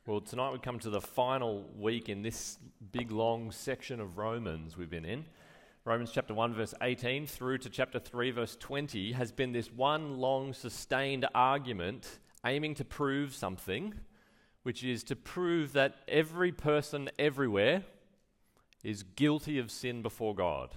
Well, tonight we come to the final week in this big long section of Romans we've been in. Romans chapter 1 verse 18 through to chapter 3 verse 20 has been this one long sustained argument aiming to prove something, which is to prove that every person everywhere is guilty of sin before God.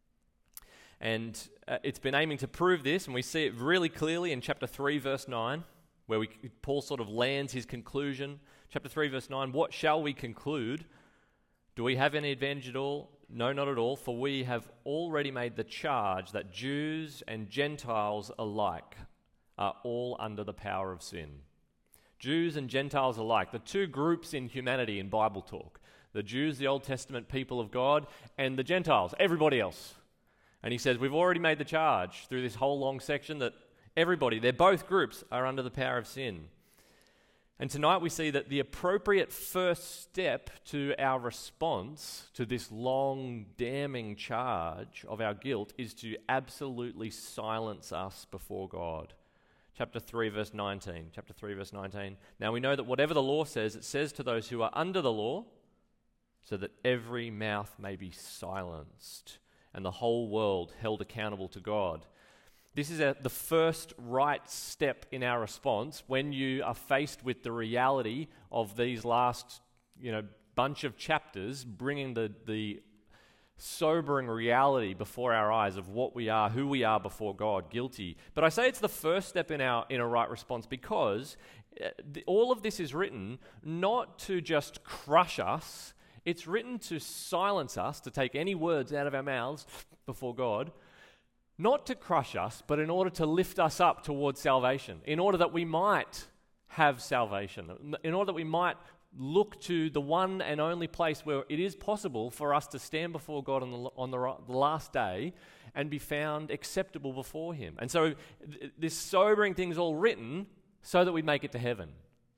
And it's been aiming to prove this, and we see it really clearly in chapter 3 verse 9, where Paul sort of lands his conclusion. Chapter 3 verse 9, what shall we conclude? Do we have any advantage at all? No, not at all, for we have already made the charge that Jews and Gentiles alike are all under the power of sin. Jews and Gentiles alike, the two groups in humanity in Bible talk. The Jews, the Old Testament people of God, and the Gentiles, everybody else. And he says, we've already made the charge through this whole long section that everybody, they're both groups, are under the power of sin. And tonight we see that the appropriate first step to our response to this long, damning charge of our guilt is to absolutely silence us before God. Chapter 3, verse 19. Chapter 3, verse 19. Now we know that whatever the law says, it says to those who are under the law, so that every mouth may be silenced and the whole world held accountable to God. This is the first right step in our response when you are faced with the reality of these last, bunch of chapters, bringing the sobering reality before our eyes of what we are, who we are before God, guilty. But I say it's the first step in a right response because all of this is written not to just crush us. It's written to silence us, to take any words out of our mouths before God. Not to crush us, but in order to lift us up towards salvation, in order that we might have salvation, in order that we might look to the one and only place where it is possible for us to stand before God on the last day and be found acceptable before Him. And so this sobering thing is all written so that we make it to heaven.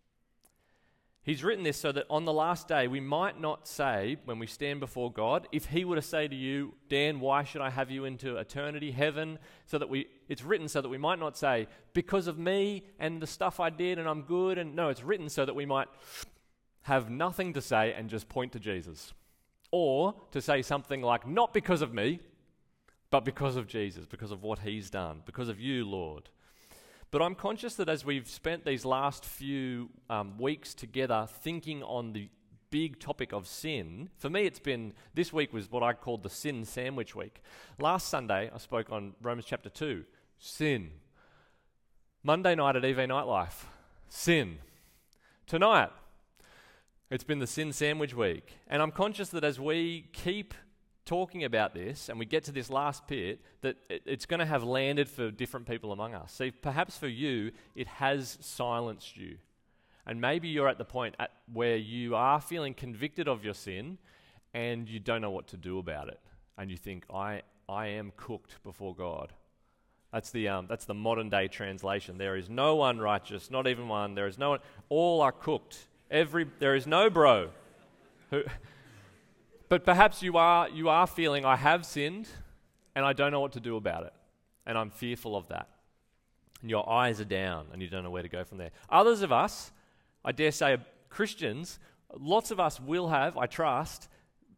He's written this so that on the last day we might not say, when we stand before God, if He were to say to you, Dan, why should I have you into eternity, heaven? It's written so that we might not say, because of me and the stuff I did and I'm good. And no, it's written so that we might have nothing to say and just point to Jesus. Or to say something like, not because of me, but because of Jesus, because of what He's done, because of you, Lord. But I'm conscious that as we've spent these last few weeks together thinking on the big topic of sin, for me this week was what I called the sin sandwich week. Last Sunday, I spoke on Romans chapter 2, sin. Monday night at EV Nightlife, sin. Tonight, it's been the sin sandwich week. And I'm conscious that as we keep talking about this and we get to this last bit, that it's going to have landed for different people among us. See, perhaps for you, it has silenced you. And maybe you're at the point where you are feeling convicted of your sin and you don't know what to do about it. And you think, I am cooked before God. That's the modern day translation. There is no one righteous, not even one. There is no one. All are cooked. There is no bro who... But perhaps you are feeling, I have sinned and I don't know what to do about it. And I'm fearful of that. And your eyes are down and you don't know where to go from there. Others of us, I dare say Christians, lots of us will have, I trust,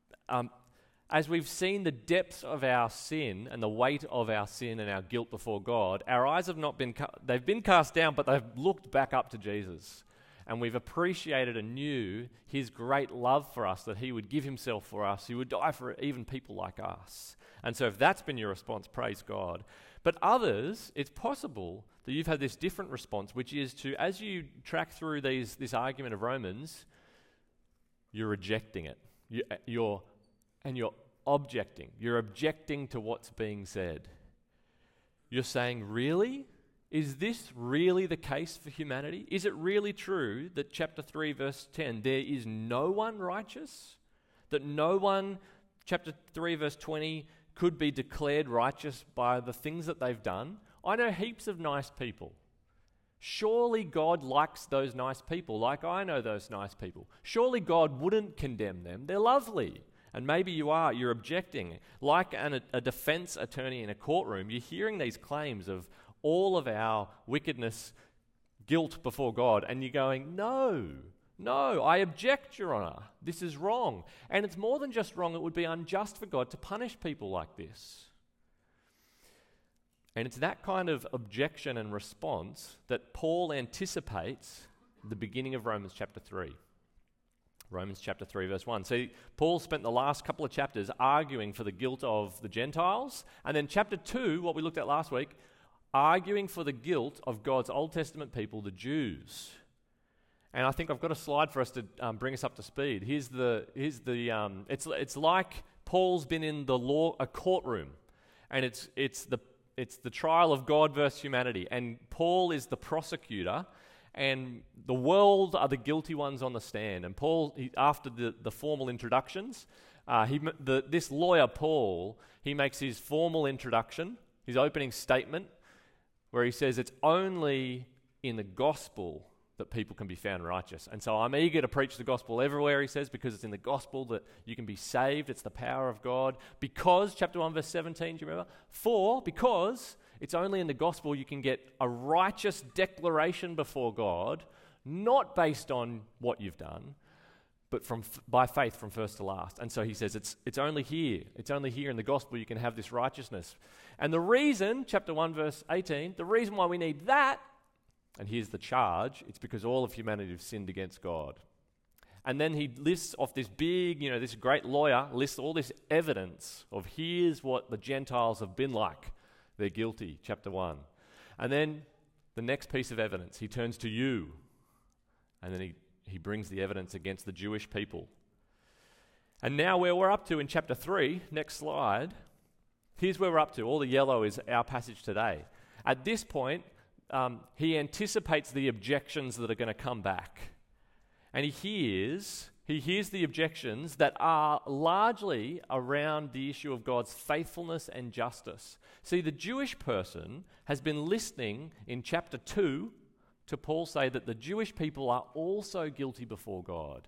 as we've seen the depths of our sin and the weight of our sin and our guilt before God, our eyes have not been, they've been cast down, but they've looked back up to Jesus. And we've appreciated anew His great love for us, that He would give Himself for us, He would die for even people like us. And so if that's been your response, praise God. But others, it's possible that you've had this different response, which is to, as you track through this argument of Romans, you're rejecting it. You're objecting. You're objecting to what's being said. You're saying, really? Is this really the case for humanity? Is it really true that chapter 3 verse 10, there is no one righteous? That no one, chapter 3 verse 20, could be declared righteous by the things that they've done? I know heaps of nice people. Surely God likes those nice people like I know those nice people. Surely God wouldn't condemn them. They're lovely. And maybe you're objecting. Like a defense attorney in a courtroom, you're hearing these claims of all of our wickedness, guilt before God, and you're going, no, No, I object, Your Honour. This is wrong. And it's more than just wrong, it would be unjust for God to punish people like this. And it's that kind of objection and response that Paul anticipates the beginning of Romans chapter 3. Romans chapter 3 verse 1. See, Paul spent the last couple of chapters arguing for the guilt of the Gentiles, and then chapter 2, what we looked at last week, arguing for the guilt of God's Old Testament people, the Jews. And I think I've got a slide for us to bring us up to speed. It's like Paul's been in a courtroom, and it's the trial of God versus humanity, and Paul is the prosecutor, and the world are the guilty ones on the stand. And Paul, after the formal introductions, this lawyer Paul, he makes his formal introduction, his opening statement, where he says it's only in the gospel that people can be found righteous. And so I'm eager to preach the gospel everywhere, he says, because it's in the gospel that you can be saved. It's the power of God. Because, chapter 1, verse 17, do you remember? Because it's only in the gospel you can get a righteous declaration before God, not based on what you've done, but by faith from first to last. And so he says it's only here. It's only here in the gospel you can have this righteousness. And the reason, chapter 1, verse 18, the reason why we need that, and here's the charge, it's because all of humanity have sinned against God. And then he lists off this big, this great lawyer lists all this evidence of here's what the Gentiles have been like. They're guilty, chapter 1. And then the next piece of evidence, he turns to you. And then he brings the evidence against the Jewish people. And now where we're up to in chapter 3, next slide, here's where we're up to. All the yellow is our passage today. At this point, he anticipates the objections that are going to come back. And he hears the objections that are largely around the issue of God's faithfulness and justice. See, the Jewish person has been listening in chapter 2 to Paul say that the Jewish people are also guilty before God.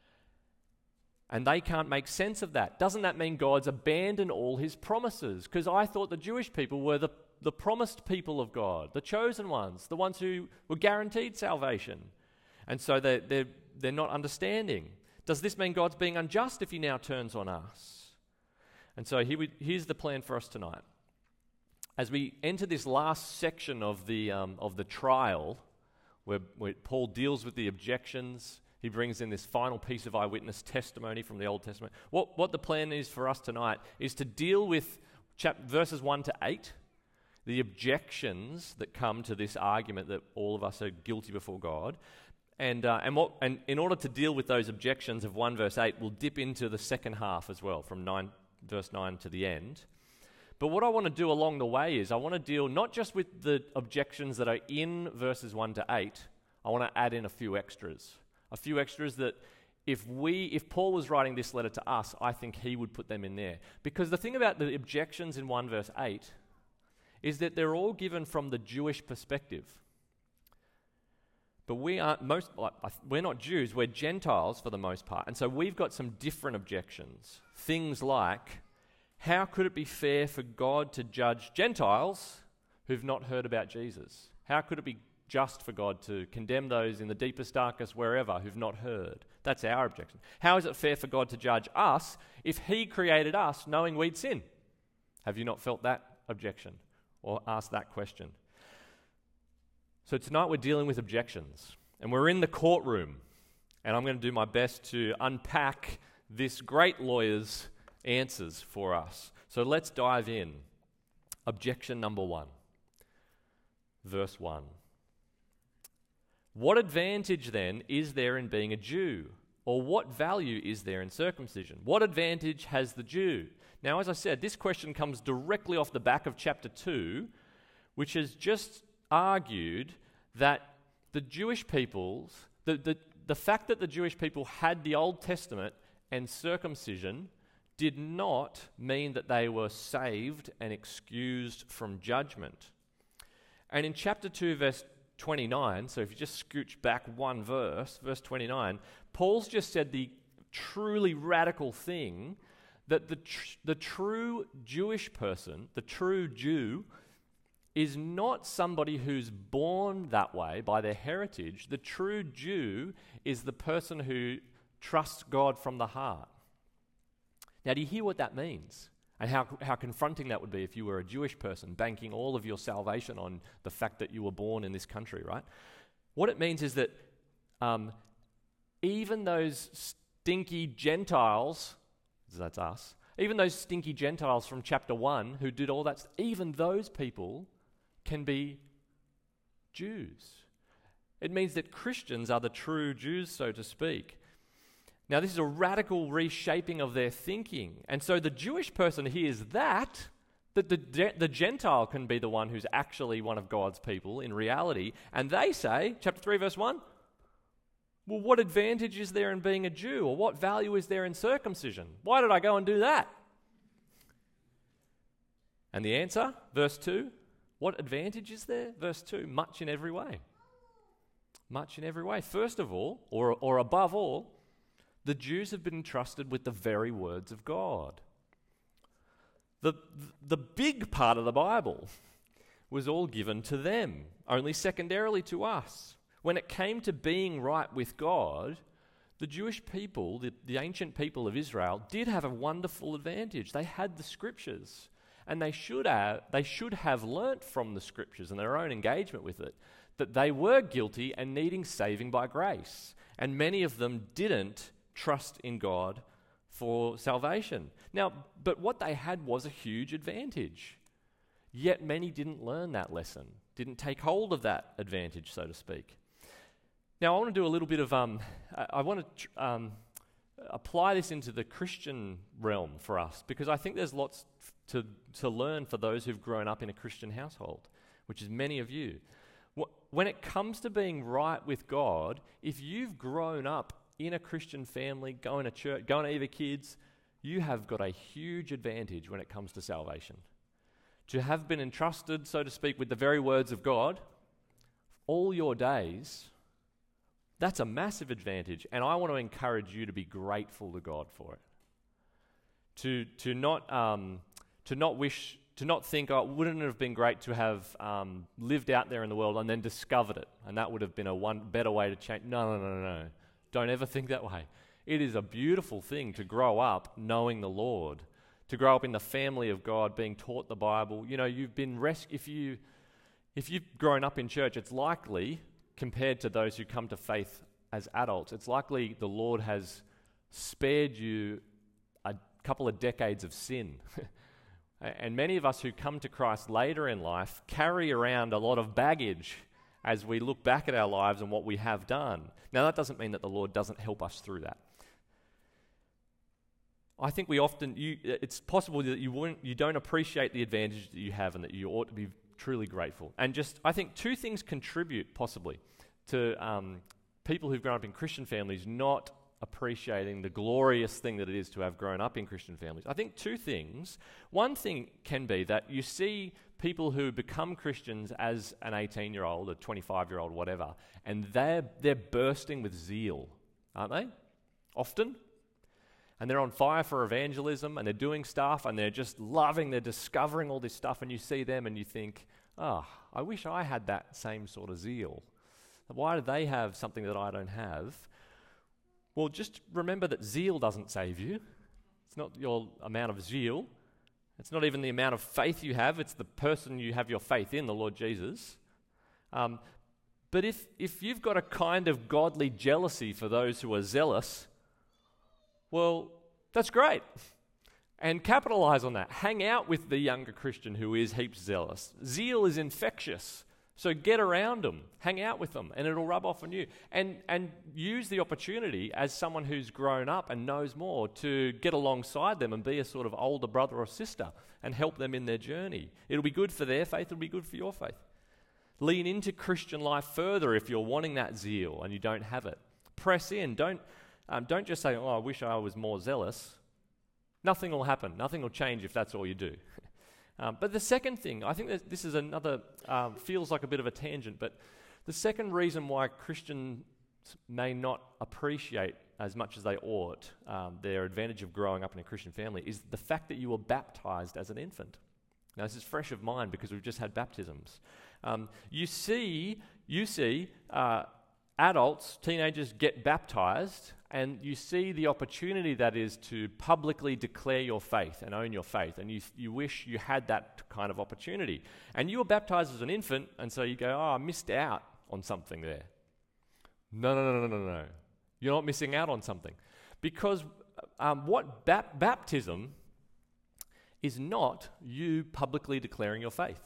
And they can't make sense of that. Doesn't that mean God's abandoned all his promises? Because I thought the Jewish people were the promised people of God, the chosen ones, the ones who were guaranteed salvation. And so they're not understanding. Does this mean God's being unjust if he now turns on us? And so here's the plan for us tonight. As we enter this last section of the trial, where Paul deals with the objections, he brings in this final piece of eyewitness testimony from the Old Testament. What the plan is for us tonight is to deal with verses 1 to 8, the objections that come to this argument that all of us are guilty before God. And in order to deal with those objections of 1 verse 8, we'll dip into the second half as well, from verse 9 to the end. But what I want to do along the way is I want to deal not just with the objections that are in verses 1 to 8, I want to add in a few extras. A few extras that if Paul was writing this letter to us, I think he would put them in there. Because the thing about the objections in 1 verse 8 is that they're all given from the Jewish perspective. But we're not Jews, we're Gentiles for the most part. And so we've got some different objections. Things like, how could it be fair for God to judge Gentiles who've not heard about Jesus? How could it be just for God to condemn those in the deepest, darkest, wherever, who've not heard? That's our objection. How is it fair for God to judge us if he created us knowing we'd sin? Have you not felt that objection or asked that question? So tonight we're dealing with objections, and we're in the courtroom, and I'm going to do my best to unpack this great lawyer's answers for us. So let's dive in. Objection number 1, verse 1. What advantage then is there in being a Jew? Or what value is there in circumcision? What advantage has the Jew? Now, as I said, this question comes directly off the back of chapter 2, which has just argued that the Jewish peoples, the fact that the Jewish people had the Old Testament and circumcision did not mean that they were saved and excused from judgment. And in chapter 2, verse 29, so if you just scooch back one verse 29, Paul's just said the truly radical thing that the true Jewish person, the true Jew, is not somebody who's born that way by their heritage. The true Jew is the person who trusts God from the heart. Now, do you hear what that means? And how confronting that would be if you were a Jewish person banking all of your salvation on the fact that you were born in this country, right? What it means is that even those stinky Gentiles, that's us, even those stinky Gentiles from chapter 1 who did all that, even those people can be Jews. It means that Christians are the true Jews, so to speak. Now, this is a radical reshaping of their thinking. And so the Jewish person hears that the Gentile can be the one who's actually one of God's people in reality. And they say, chapter 3, verse 1, well, what advantage is there in being a Jew? Or what value is there in circumcision? Why did I go and do that? And the answer, verse 2, what advantage is there? Verse 2, much in every way. Much in every way. First of all, or above all, the Jews have been entrusted with the very words of God. The big part of the Bible was all given to them, only secondarily to us. When it came to being right with God, the Jewish people, the ancient people of Israel, did have a wonderful advantage. They had the Scriptures, and they should have learnt from the Scriptures and their own engagement with it that they were guilty and needing saving by grace. And many of them didn't trust in God for salvation. Now, but what they had was a huge advantage. Yet many didn't learn that lesson, didn't take hold of that advantage, so to speak. Now, I want to do a little bit of, I want to apply this into the Christian realm for us, because I think there's lots to learn for those who've grown up in a Christian household, which is many of you. When it comes to being right with God, if you've grown up in a Christian family, going to church, going to Eva Kids, you have got a huge advantage when it comes to salvation. To have been entrusted, so to speak, with the very words of God all your days, that's a massive advantage, and I want to encourage you to be grateful to God for it. To not think, oh, wouldn't it have been great to have lived out there in the world and then discovered it, and that would have been a better way to change. No. Don't ever think that way. It is a beautiful thing to grow up knowing the Lord, to grow up in the family of God, being taught the Bible. You know, you've been if you've grown up in church, it's likely, compared to those who come to faith as adults, it's likely the Lord has spared you a couple of decades of sin. And many of us who come to Christ later in life carry around a lot of baggage as we look back at our lives and what we have done. Now, that doesn't mean that the Lord doesn't help us through that. I think it's possible that you don't appreciate the advantage that you have and that you ought to be truly grateful. And I think two things contribute possibly to people who've grown up in Christian families not appreciating the glorious thing that it is to have grown up in Christian families. I think two things. One thing can be that you see people who become Christians as an 18-year-old, a 25-year-old, whatever, and they're bursting with zeal, aren't they? Often. And they're on fire for evangelism, and they're doing stuff, and they're just loving, they're discovering all this stuff, and you see them and you think, I wish I had that same sort of zeal. Why do they have something that I don't have? Well, just remember that zeal doesn't save you. It's not your amount of zeal. It's not even the amount of faith you have. It's the person you have your faith in, the Lord Jesus. But if you've got a kind of godly jealousy for those who are zealous, well, that's great. And capitalize on that. Hang out with the younger Christian who is heaps zealous. Zeal is infectious. So get around them, hang out with them, and it'll rub off on you. And use the opportunity as someone who's grown up and knows more to get alongside them and be a sort of older brother or sister and help them in their journey. It'll be good for their faith, it'll be good for your faith. Lean into Christian life further if you're wanting that zeal and you don't have it. Press in. Don't just say, I wish I was more zealous. Nothing will happen. Nothing will change if that's all you do. But the second thing, I think that this is another, feels like a bit of a tangent, but the second reason why Christians may not appreciate as much as they ought their advantage of growing up in a Christian family is the fact that you were baptized as an infant. Now, this is fresh of mind because we've just had baptisms. You see adults, teenagers get baptized, and you see the opportunity that is to publicly declare your faith and own your faith, and you wish you had that kind of opportunity. And you were baptized as an infant, and so you go, I missed out on something there. No. You're not missing out on something. Because what baptism is not you publicly declaring your faith.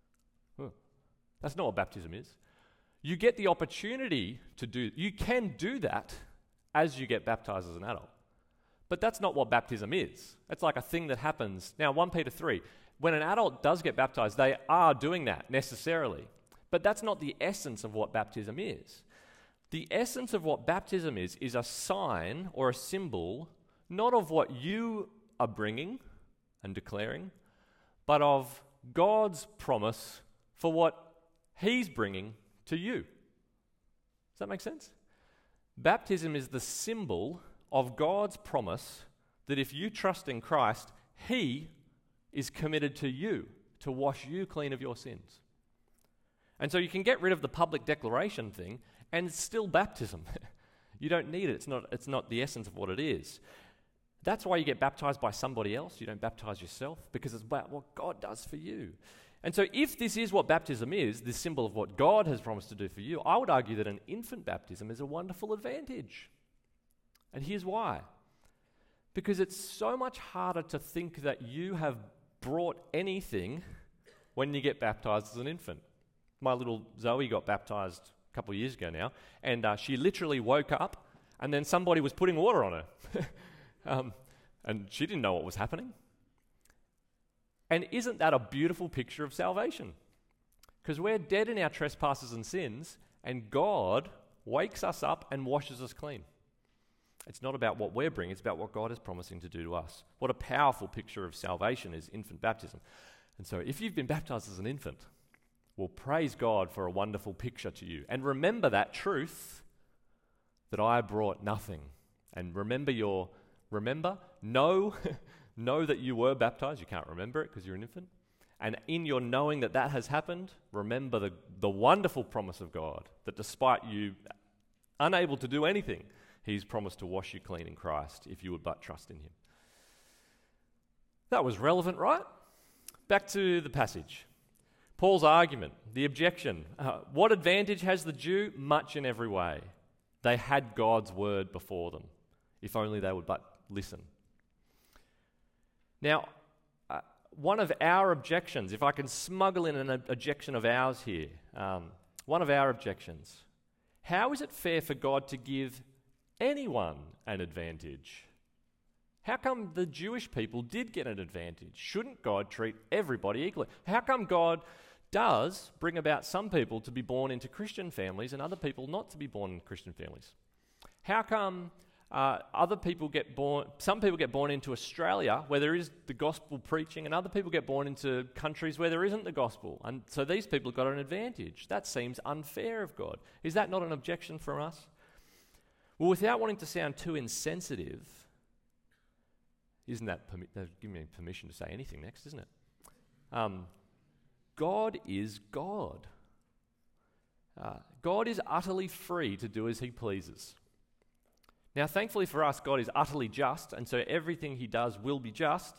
That's not what baptism is. You get the opportunity you can do that as you get baptized as an adult. But that's not what baptism is. It's like a thing that happens. Now, 1 Peter 3, when an adult does get baptized, they are doing that necessarily. But that's not the essence of what baptism is. The essence of what baptism is a sign or a symbol, not of what you are bringing and declaring, but of God's promise for what He's bringing to you. Does that make sense? Baptism is the symbol of God's promise that if you trust in Christ, He is committed to you, to wash you clean of your sins. And so you can get rid of the public declaration thing, and it's still baptism. You don't need it. It's not the essence of what it is. That's why you get baptized by somebody else. You don't baptize yourself, because it's about what God does for you. And so if this is what baptism is, this symbol of what God has promised to do for you, I would argue that an infant baptism is a wonderful advantage. And here's why. Because it's so much harder to think that you have brought anything when you get baptized as an infant. My little Zoe got baptized a couple of years ago now, and she literally woke up, and then somebody was putting water on her. And she didn't know what was happening. And isn't that a beautiful picture of salvation? Because we're dead in our trespasses and sins, and God wakes us up and washes us clean. It's not about what we're bringing, it's about what God is promising to do to us. What a powerful picture of salvation is infant baptism. And so if you've been baptized as an infant, well, praise God for a wonderful picture to you. And remember that truth, that I brought nothing. And know that you were baptized. You can't remember it because you're an infant. And in your knowing that that has happened, remember the wonderful promise of God, that despite you unable to do anything, He's promised to wash you clean in Christ if you would but trust in Him. That was relevant, right? Back to the passage. Paul's argument, the objection. What advantage has the Jew? Much in every way. They had God's word before them, if only they would but listen. Now, one of our objections, if I can smuggle in an objection of ours here, one of our objections, how is it fair for God to give anyone an advantage? How come the Jewish people did get an advantage? Shouldn't God treat everybody equally? How come God does bring about some people to be born into Christian families and other people not to be born in Christian families? How come some people get born into Australia where there is the gospel preaching, and other people get born into countries where there isn't the gospel? And so these people have got an advantage. That seems unfair of God. Is that not an objection from us? Well, without wanting to sound too insensitive, isn't that giving me permission to say anything next, isn't it? God is God. God is utterly free to do as He pleases. Now, thankfully for us, God is utterly just, and so everything He does will be just.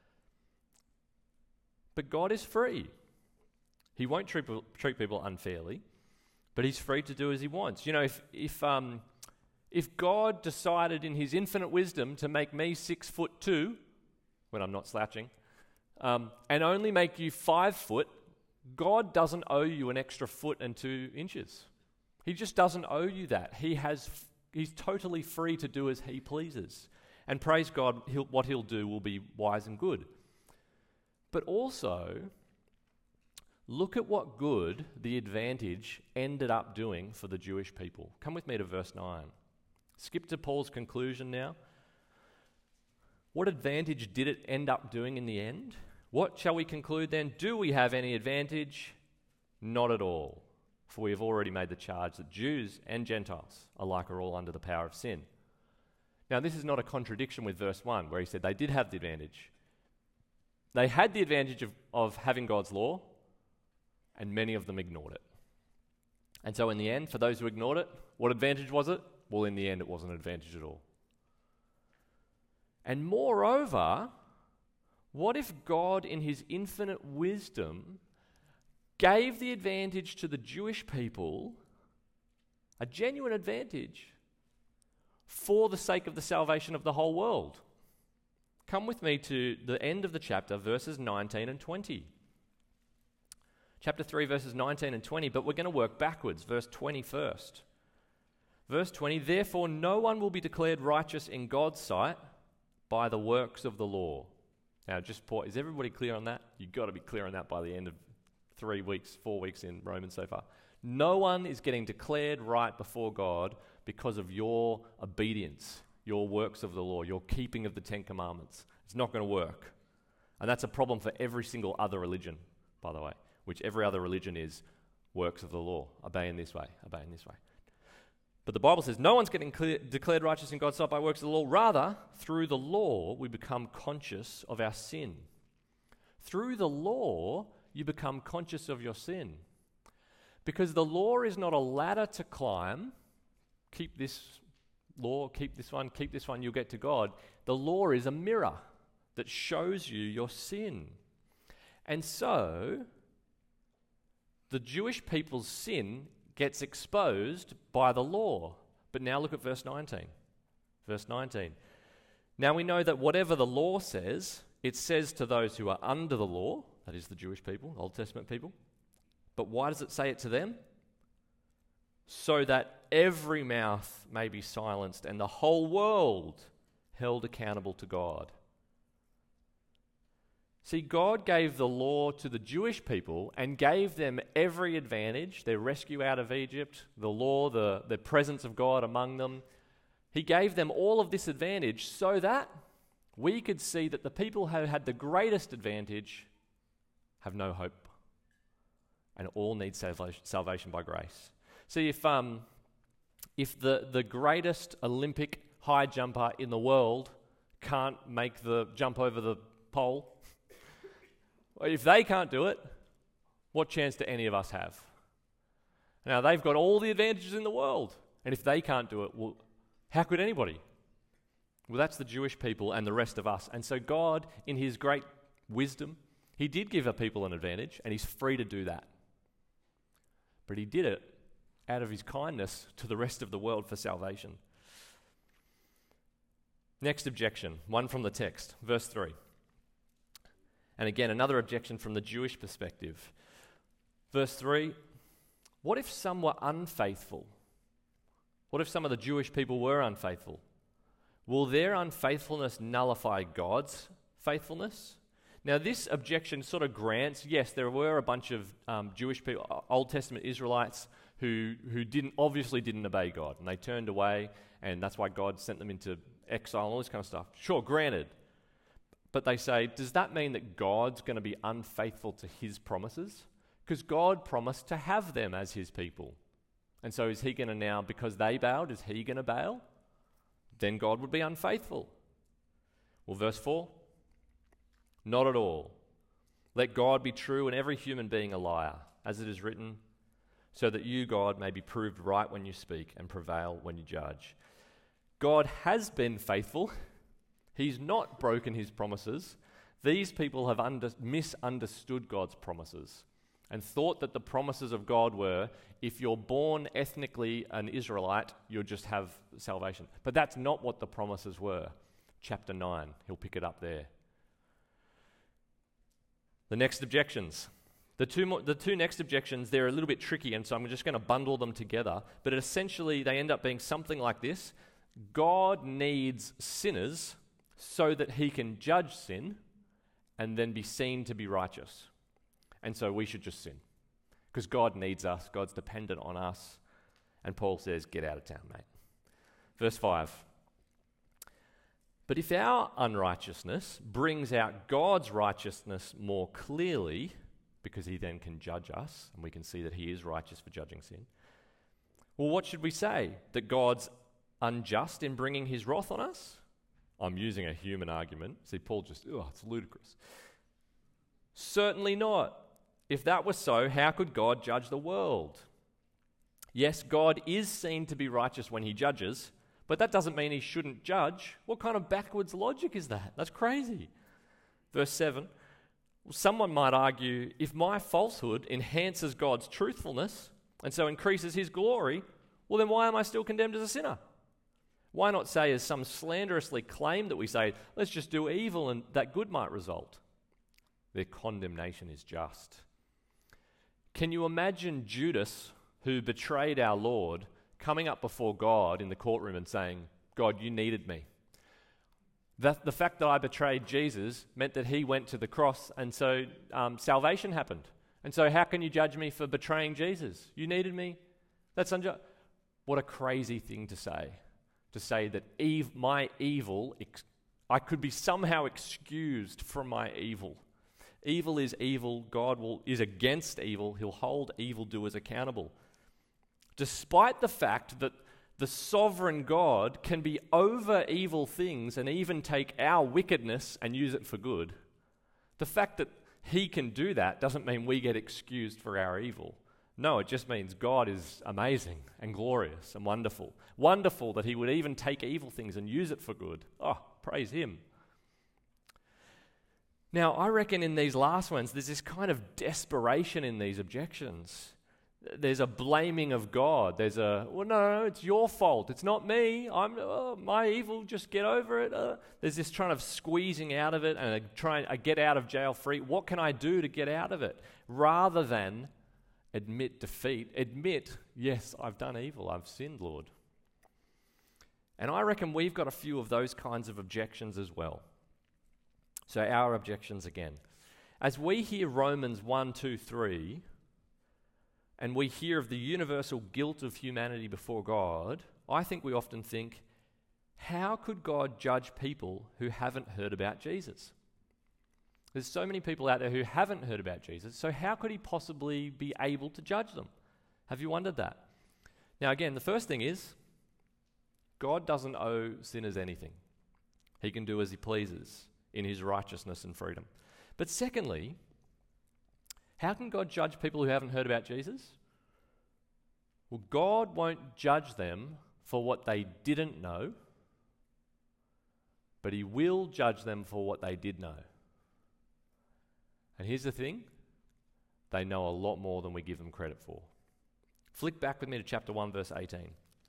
But God is free. He won't treat people unfairly, but He's free to do as He wants. You know, if God decided in His infinite wisdom to make me 6'2", when I'm not slouching, and only make you 5 foot, God doesn't owe you an extra foot and 2 inches. He just doesn't owe you that. He's totally free to do as He pleases. And praise God, what He'll do will be wise and good. But also, look at what good the advantage ended up doing for the Jewish people. Come with me to verse 9. Skip to Paul's conclusion now. What advantage did it end up doing in the end? What shall we conclude then? Do we have any advantage? Not at all. For we have already made the charge that Jews and Gentiles alike are all under the power of sin. Now, this is not a contradiction with verse 1, where he said they did have the advantage. They had the advantage of having God's law, and many of them ignored it. And so in the end, for those who ignored it, what advantage was it? Well, in the end, it wasn't an advantage at all. And moreover, what if God, in his infinite wisdom, gave the advantage to the Jewish people, a genuine advantage, for the sake of the salvation of the whole world? Come with me to the end of the chapter, verses 19 and 20. Chapter 3, verses 19 and 20, but we're going to work backwards. Verse 20 first. Verse 20, therefore no one will be declared righteous in God's sight by the works of the law. Now just pause. Is everybody clear on that? You've got to be clear on that by the end of 4 weeks in Romans so far. No one is getting declared right before God because of your obedience, your works of the law, your keeping of the Ten Commandments. It's not going to work. And that's a problem for every single other religion, by the way, which every other religion is works of the law. Obey in this way, obey in this way. But the Bible says no one's getting declared righteous in God's sight by works of the law. Rather, through the law, we become conscious of our sin. Through the law, you become conscious of your sin. Because the law is not a ladder to climb. Keep this law, keep this one, you'll get to God. The law is a mirror that shows you your sin. And so, the Jewish people's sin gets exposed by the law. But now look at verse 19. Verse 19. Now we know that whatever the law says, it says to those who are under the law, that is the Jewish people, Old Testament people. But why does it say it to them? So that every mouth may be silenced and the whole world held accountable to God. See, God gave the law to the Jewish people and gave them every advantage, their rescue out of Egypt, the law, the presence of God among them. He gave them all of this advantage so that we could see that the people who had the greatest advantage have no hope and all need salvation by grace. See, if the greatest Olympic high jumper in the world can't make the jump over the pole, if they can't do it, what chance do any of us have? Now, they've got all the advantages in the world, and if they can't do it, well, how could anybody? Well, that's the Jewish people and the rest of us. And so God, in his great wisdom, he did give a people an advantage, and he's free to do that. But he did it out of his kindness to the rest of the world for salvation. Next objection, one from the text, verse 3. And again, another objection from the Jewish perspective. Verse 3, what if some were unfaithful? What if some of the Jewish people were unfaithful? Will their unfaithfulness nullify God's faithfulness? Now, this objection sort of grants, yes, there were a bunch of Jewish people, Old Testament Israelites, who obviously didn't obey God, and they turned away, and that's why God sent them into exile and all this kind of stuff. Sure, granted. But they say, does that mean that God's going to be unfaithful to his promises? Because God promised to have them as his people. And so is he going to now, because they bailed, is he going to bail? Then God would be unfaithful. Well, verse 4, not at all. Let God be true and every human being a liar, as it is written, so that you, God, may be proved right when you speak and prevail when you judge. God has been faithful. He's not broken his promises. These people have misunderstood God's promises and thought that the promises of God were, if you're born ethnically an Israelite, you'll just have salvation. But that's not what the promises were. Chapter 9, he'll pick it up there. The next objections. The two next objections, they're a little bit tricky, and so I'm just going to bundle them together. But essentially, they end up being something like this. God needs sinners so that he can judge sin and then be seen to be righteous. And so we should just sin. Because God needs us. God's dependent on us. And Paul says, get out of town, mate. Verse 5. But if our unrighteousness brings out God's righteousness more clearly, because he then can judge us, and we can see that he is righteous for judging sin, well, what should we say? That God's unjust in bringing his wrath on us? I'm using a human argument. See, Paul it's ludicrous. Certainly not. If that was so, how could God judge the world? Yes, God is seen to be righteous when he judges, but that doesn't mean he shouldn't judge. What kind of backwards logic is that? That's crazy. Verse 7, someone might argue, if my falsehood enhances God's truthfulness and so increases his glory, well then why am I still condemned as a sinner? Why not say, as some slanderously claim that we say, let's just do evil and that good might result? Their condemnation is just. Can you imagine Judas, who betrayed our Lord, coming up before God in the courtroom and saying, God, you needed me. The fact that I betrayed Jesus meant that he went to the cross, and so salvation happened. And so how can you judge me for betraying Jesus? You needed me? That's unjust. What a crazy thing to say that my evil, I could be somehow excused from my evil. Evil is evil. God is against evil. He'll hold evildoers accountable. Despite the fact that the sovereign God can be over evil things and even take our wickedness and use it for good, the fact that he can do that doesn't mean we get excused for our evil. No, it just means God is amazing and glorious and wonderful. Wonderful that he would even take evil things and use it for good. Oh, praise him. Now, I reckon in these last ones, there's this kind of desperation in these objections. There's a blaming of God. There's no, it's your fault. It's not me. My evil, just get over it. There's this kind of squeezing out of it and I get out of jail free. What can I do to get out of it? Rather than admit defeat. Admit, yes, I've done evil. I've sinned, Lord. And I reckon we've got a few of those kinds of objections as well. So our objections again. As we hear Romans 1, 2, 3, and we hear of the universal guilt of humanity before God, I think we often think, how could God judge people who haven't heard about Jesus? There's so many people out there who haven't heard about Jesus, so how could he possibly be able to judge them? Have you wondered that? Now again, the first thing is, God doesn't owe sinners anything. He can do as he pleases in his righteousness and freedom. But secondly, how can God judge people who haven't heard about Jesus? Well, God won't judge them for what they didn't know, but he will judge them for what they did know. And here's the thing, they know a lot more than we give them credit for. Flick back with me to chapter 1, verse 18.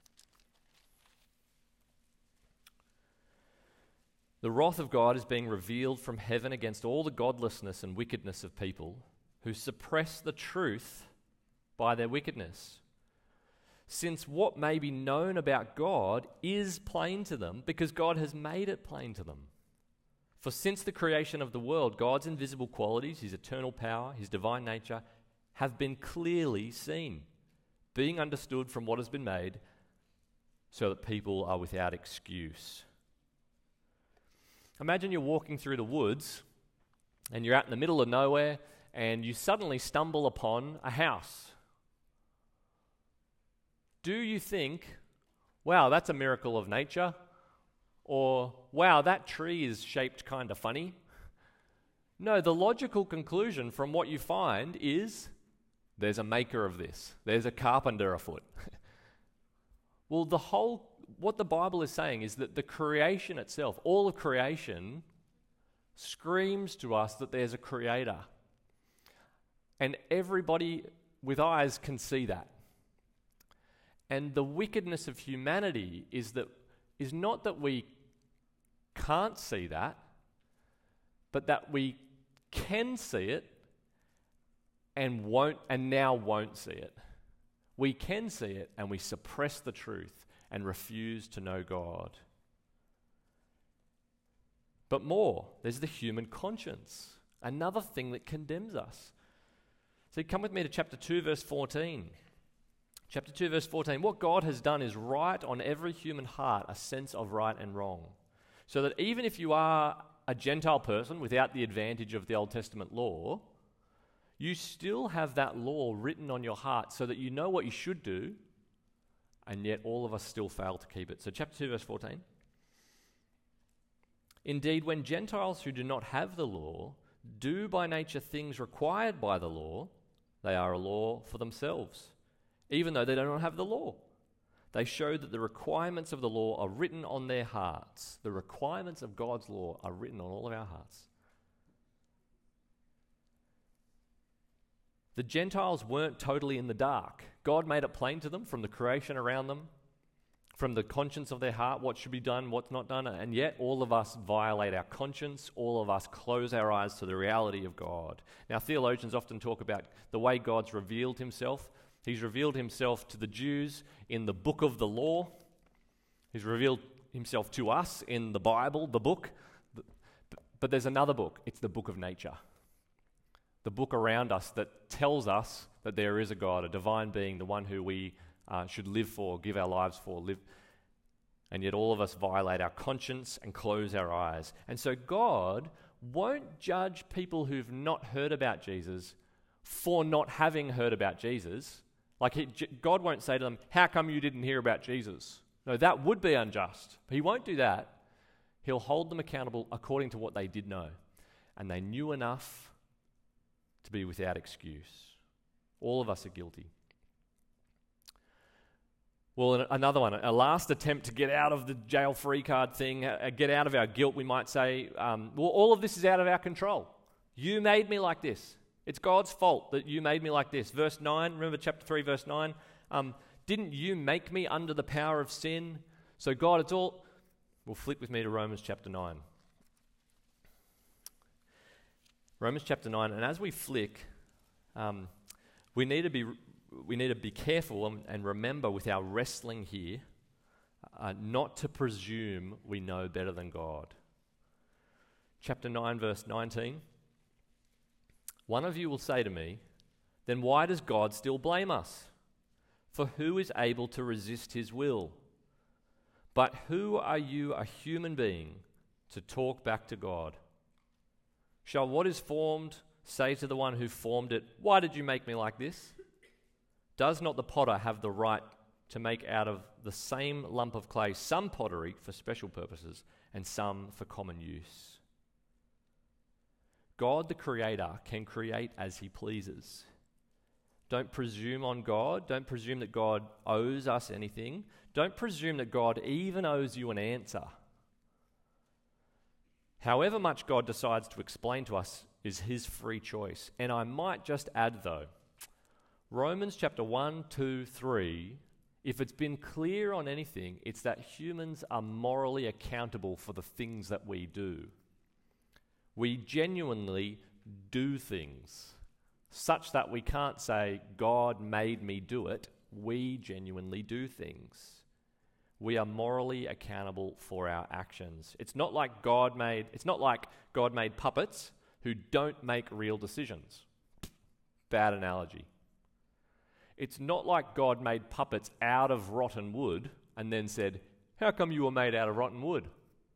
The wrath of God is being revealed from heaven against all the godlessness and wickedness of people who suppress the truth by their wickedness. Since what may be known about God is plain to them because God has made it plain to them. For since the creation of the world, God's invisible qualities, his eternal power, his divine nature, have been clearly seen, being understood from what has been made, so that people are without excuse. Imagine you're walking through the woods and you're out in the middle of nowhere and you suddenly stumble upon a house. Do you think, wow, that's a miracle of nature? Or, wow, that tree is shaped kind of funny? No, the logical conclusion from what you find is there's a maker of this. There's a carpenter afoot. Well, what the Bible is saying is that the creation itself, all of creation, screams to us that there's a creator. And everybody with eyes can see that. And the wickedness of humanity is not that we can't see that, but that we can see it and now won't see it. We can see it and we suppress the truth and refuse to know God. But more, there's the human conscience, another thing that condemns us. So come with me to chapter 2, verse 14. Chapter 2, verse 14. What God has done is write on every human heart a sense of right and wrong, so that even if you are a Gentile person without the advantage of the Old Testament law, you still have that law written on your heart so that you know what you should do, and yet all of us still fail to keep it. So chapter 2, verse 14. Indeed, when Gentiles who do not have the law do by nature things required by the law, they are a law for themselves, even though they do not have the law. They show that the requirements of the law are written on their hearts. The requirements of God's law are written on all of our hearts. The Gentiles weren't totally in the dark. God made it plain to them from the creation around them, from the conscience of their heart, what should be done, what's not done, and yet all of us violate our conscience, all of us close our eyes to the reality of God. Now, theologians often talk about the way God's revealed himself. He's revealed himself to the Jews in the book of the law. He's revealed himself to us in the Bible, the book. But there's another book. It's the book of nature. The book around us that tells us that there is a God, a divine being, the one who we should live for, give our lives for, live. And yet all of us violate our conscience and close our eyes. And so God won't judge people who've not heard about Jesus for not having heard about Jesus. God won't say to them, how come you didn't hear about Jesus? No, that would be unjust. But he won't do that. He'll hold them accountable according to what they did know. And they knew enough to be without excuse. All of us are guilty. Well, another one, a last attempt to get out of the jail-free card thing, get out of our guilt, we might say, all of this is out of our control. You made me like this. It's God's fault that you made me like this. Verse 9, remember chapter 3, verse 9? Didn't you make me under the power of sin? So God, it's all... Well, flip with me to Romans chapter 9. Romans chapter 9, and as we flick, we need to be careful and remember with our wrestling here not to presume we know better than God. Chapter 9, verse 19. One of you will say to me, then why does God still blame us? For who is able to resist his will? But who are you, a human being, to talk back to God? Shall what is formed say to the one who formed it, why did you make me like this? Does not the potter have the right to make out of the same lump of clay some pottery for special purposes and some for common use? God, the Creator, can create as he pleases. Don't presume on God. Don't presume that God owes us anything. Don't presume that God even owes you an answer. However much God decides to explain to us is his free choice. And I might just add, though, Romans chapter 1, 2, 3, if it's been clear on anything, it's that humans are morally accountable for the things that we do. We genuinely do things such that we can't say, God made me do it. We genuinely do things. We are morally accountable for our actions. It's not like God made puppets who don't make real decisions. Bad analogy. It's not like God made puppets out of rotten wood and then said, how come you were made out of rotten wood?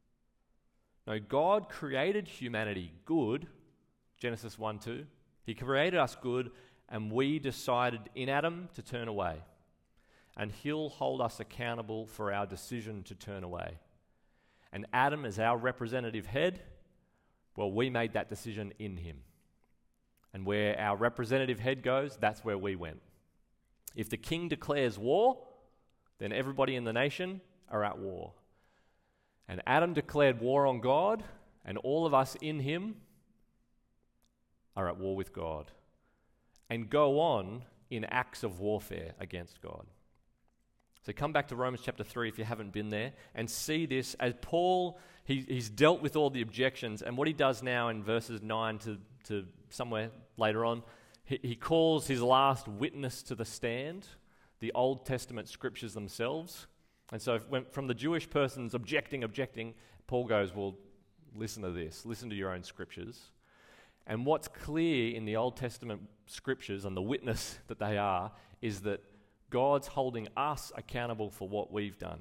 No, God created humanity good, Genesis 1:2. He created us good, and we decided in Adam to turn away. And he'll hold us accountable for our decision to turn away. And Adam is our representative head. Well, we made that decision in him. And where our representative head goes, that's where we went. If the king declares war, then everybody in the nation are at war. And Adam declared war on God, and all of us in him are at war with God and go on in acts of warfare against God. So come back to Romans chapter 3 if you haven't been there and see this as Paul, he's dealt with all the objections, and what he does now in verses 9 to somewhere later on, he calls his last witness to the stand, the Old Testament scriptures themselves. And so from the Jewish person's objecting, Paul goes, well, listen to this, listen to your own scriptures. And what's clear in the Old Testament scriptures and the witness that they are is that God's holding us accountable for what we've done.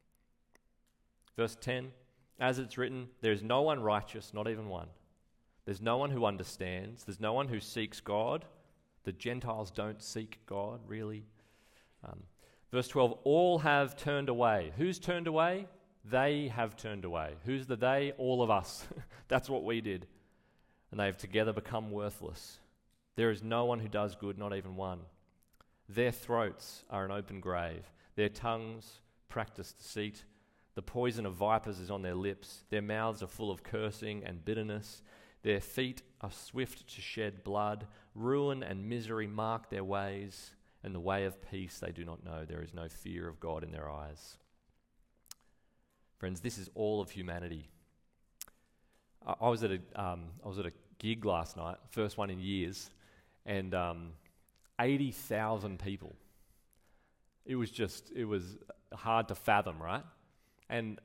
Verse 10, as it's written, there is no one righteous, not even one. There's no one who understands. There's no one who seeks God. The Gentiles don't seek God, really. Verse 12, all have turned away. Who's turned away? They have turned away. Who's the they? All of us. That's what we did. and they have together become worthless. There is no one who does good, not even one. Their throats are an open grave. Their tongues practice deceit. The poison of vipers is on their lips. Their mouths are full of cursing and bitterness. Their feet are swift to shed blood. Ruin and misery mark their ways, and the way of peace they do not know. There is no fear of God in their eyes. Friends, this is all of humanity. I was at a gig last night, first one in years, and 80,000 people. It was hard to fathom, right? And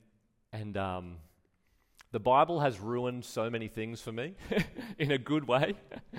the Bible has ruined so many things for me in a good way.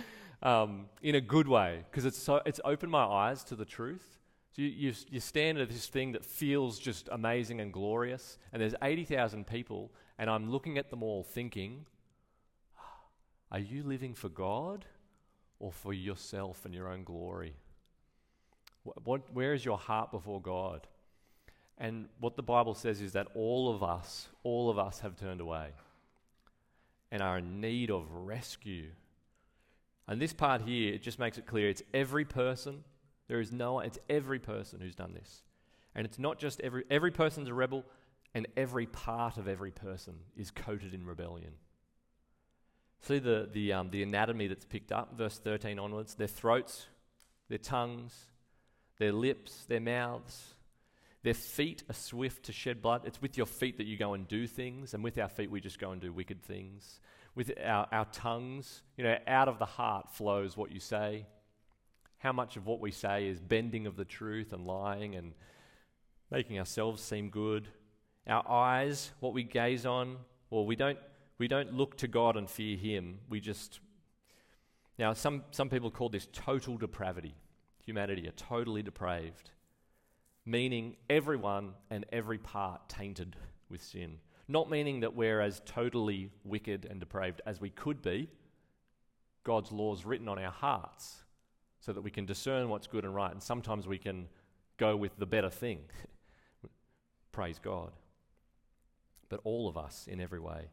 Because it's opened my eyes to the truth. So you stand at this thing that feels just amazing and glorious, and there's 80,000 people, and I'm looking at them all thinking, are you living for God or for yourself and your own glory? Where is your heart before God? And what the Bible says is that all of us have turned away and are in need of rescue. And this part here, it just makes it clear it's every person. It's every person who's done this. And it's not just every person's a rebel, and every part of every person is coated in rebellion. See the anatomy that's picked up, verse 13 onwards. Their throats, their tongues, their lips, their mouths. Their feet are swift to shed blood. It's with your feet that you go and do things, and with our feet we just go and do wicked things. With our tongues, out of the heart flows what you say. How much of what we say is bending of the truth and lying and making ourselves seem good. Our eyes, what we gaze on, well, we don't look to God and fear Him. Now some people call this total depravity. Humanity are totally depraved, meaning everyone and every part tainted with sin. Not meaning that we're as totally wicked and depraved as we could be. God's law's written on our hearts so that we can discern what's good and right, and sometimes we can go with the better thing. Praise God. But all of us in every way.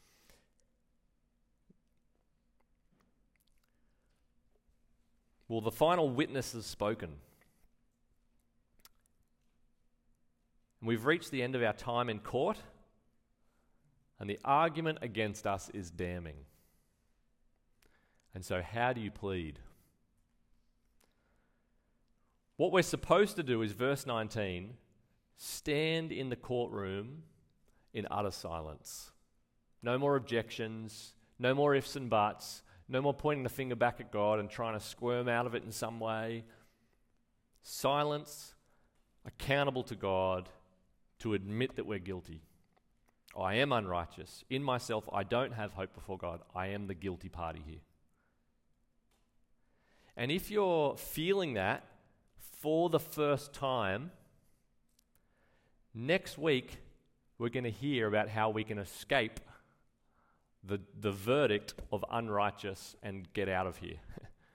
Well, the final witness has spoken. We've reached the end of our time in court, and the argument against us is damning. And so how do you plead? What we're supposed to do is, verse 19, stand in the courtroom in utter silence. No more objections, no more ifs and buts, no more pointing the finger back at God and trying to squirm out of it in some way. Silence, accountable to God, to admit that we're guilty. I am unrighteous. In myself, I don't have hope before God. I am the guilty party here. And if you're feeling that for the first time, next week we're going to hear about how we can escape the verdict of unrighteous and get out of here.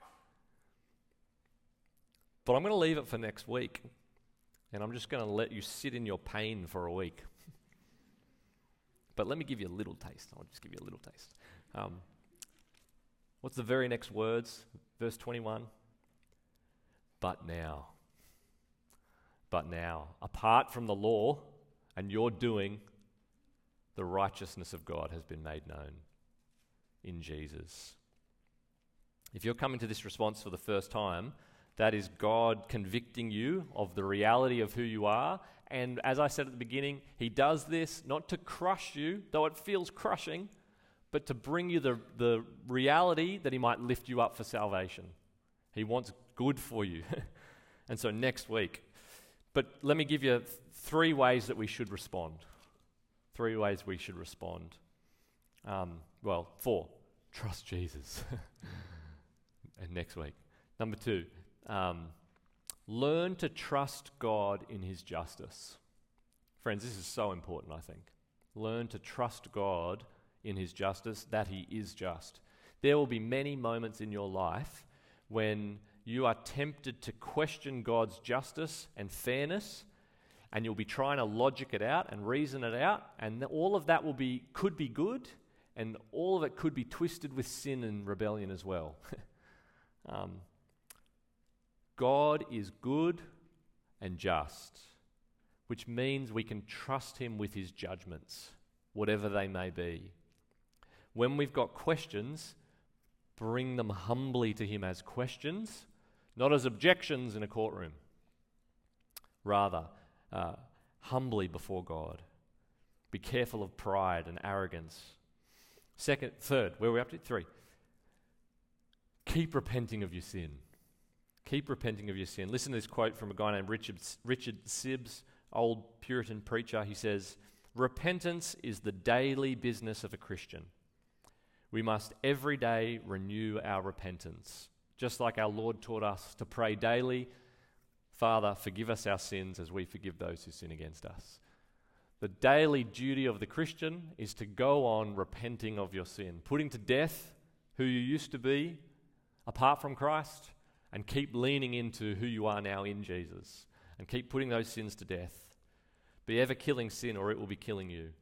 But I'm going to leave it for next week, and I'm just going to let you sit in your pain for a week. But let me give you a little taste. I'll just give you a little taste. What's the very next words? Verse 21. But now, apart from the law and your doing, the righteousness of God has been made known in Jesus. If you're coming to this response for the first time, that is God convicting you of the reality of who you are. And as I said at the beginning, He does this not to crush you, though it feels crushing, but to bring you the reality that He might lift you up for salvation. He wants good for you. And so next week. But let me give you 3 ways that we should respond. 3 ways we should respond. 4. Trust Jesus. And next week. Number 2. Learn to trust God in His justice. Friends, this is so important, I think. Learn to trust God in His justice, that He is just. There will be many moments in your life when you are tempted to question God's justice and fairness, and you'll be trying to logic it out and reason it out, and all of that could be good, and all of it could be twisted with sin and rebellion as well. God is good and just, which means we can trust him with his judgments, whatever they may be. When we've got questions, bring them humbly to him as questions, not as objections in a courtroom. Rather, humbly before God. Be careful of pride and arrogance. Third, where are we up to? 3. Keep repenting of your sin. Keep repenting of your sin. Listen to this quote from a guy named Richard Sibbes, old Puritan preacher. He says, "Repentance is the daily business of a Christian. We must every day renew our repentance, just like our Lord taught us to pray daily, 'Father, forgive us our sins as we forgive those who sin against us.'" The daily duty of the Christian is to go on repenting of your sin, putting to death who you used to be apart from Christ, and keep leaning into who you are now in Jesus, and keep putting those sins to death. Be ever killing sin, or it will be killing you.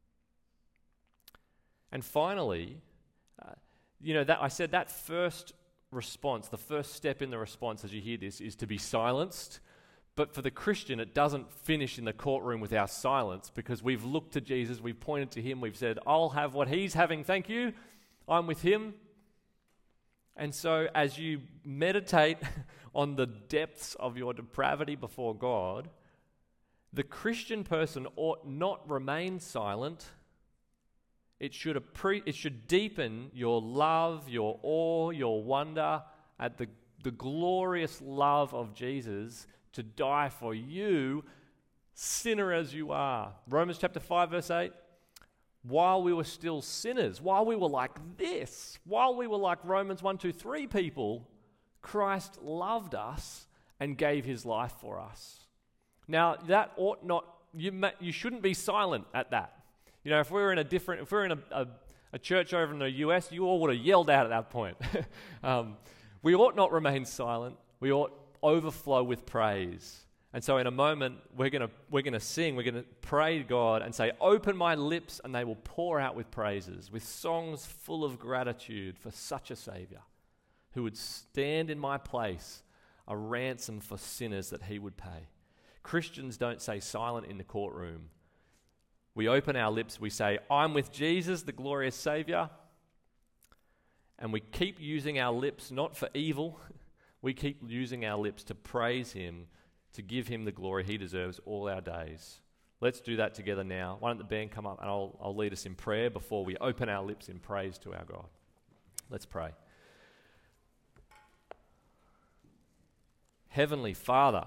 And finally, that I said that first response, the first step in the response as you hear this, is to be silenced. But for the Christian, it doesn't finish in the courtroom with our silence, because we've looked to Jesus, we've pointed to him, we've said, I'll have what he's having, thank you, I'm with him. And so as you meditate on the depths of your depravity before God, the Christian person ought not remain silent. It should deepen your love, your awe, your wonder at the glorious love of Jesus to die for you, sinner as you are. Romans chapter 5 verse 8, while we were still sinners, while we were like this, while we were like Romans 1, 2, 3 people, Christ loved us and gave his life for us. Now that ought not, you shouldn't be silent at that. If we're in a church over in the US, you all would have yelled out at that point. We ought not remain silent. We ought overflow with praise. And so in a moment, we're going to sing, we're going to pray to God and say, open my lips and they will pour out with praises, with songs full of gratitude for such a Savior who would stand in my place, a ransom for sinners that he would pay. Christians don't say silent in the courtroom. We open our lips, we say, I'm with Jesus, the glorious Savior, and we keep using our lips not for evil. We keep using our lips to praise him, to give him the glory he deserves all our days. Let's do that together now. Why don't the band come up and I'll lead us in prayer before we open our lips in praise to our God. Let's pray. Heavenly Father,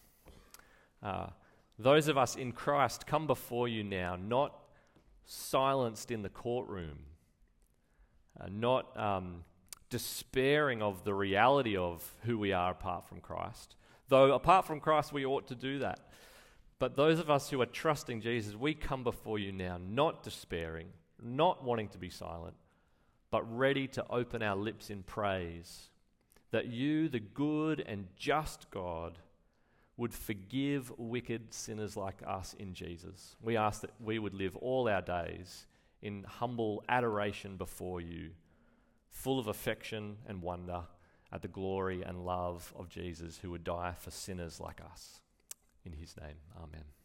those of us in Christ come before you now, not silenced in the courtroom, not despairing of the reality of who we are apart from Christ. Though apart from Christ we ought to do that. But those of us who are trusting Jesus, we come before you now not despairing, not wanting to be silent, but ready to open our lips in praise that you, the good and just God, would forgive wicked sinners like us in Jesus. We ask that we would live all our days in humble adoration before you, full of affection and wonder at the glory and love of Jesus who would die for sinners like us. In his name, amen.